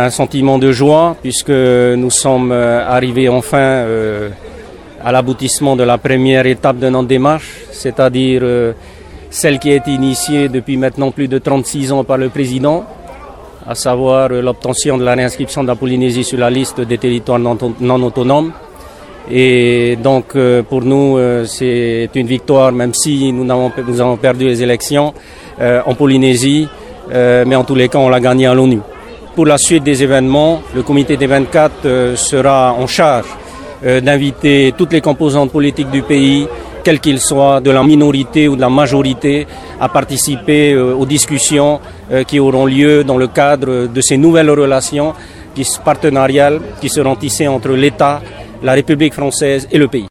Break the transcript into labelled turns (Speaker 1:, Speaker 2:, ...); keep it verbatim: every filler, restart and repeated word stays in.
Speaker 1: un sentiment de joie puisque nous sommes arrivés enfin euh, à l'aboutissement de la première étape de notre démarche, c'est-à-dire euh, celle qui a été initiée depuis maintenant plus de trente-six ans par le président, à savoir euh, l'obtention de la réinscription de la Polynésie sur la liste des territoires non, non autonomes. Et donc euh, pour nous euh, c'est une victoire, même si nous avons, nous avons perdu les élections euh, en Polynésie, euh, mais en tous les cas on l'a gagné à l'ONU. Pour la suite des événements, le comité des vingt-quatre euh, sera en charge euh, d'inviter toutes les composantes politiques du pays, quels qu'ils soient, de la minorité ou de la majorité, à participer euh, aux discussions euh, qui auront lieu dans le cadre de ces nouvelles relations partenariales qui seront tissées entre l'État, la République française et le pays.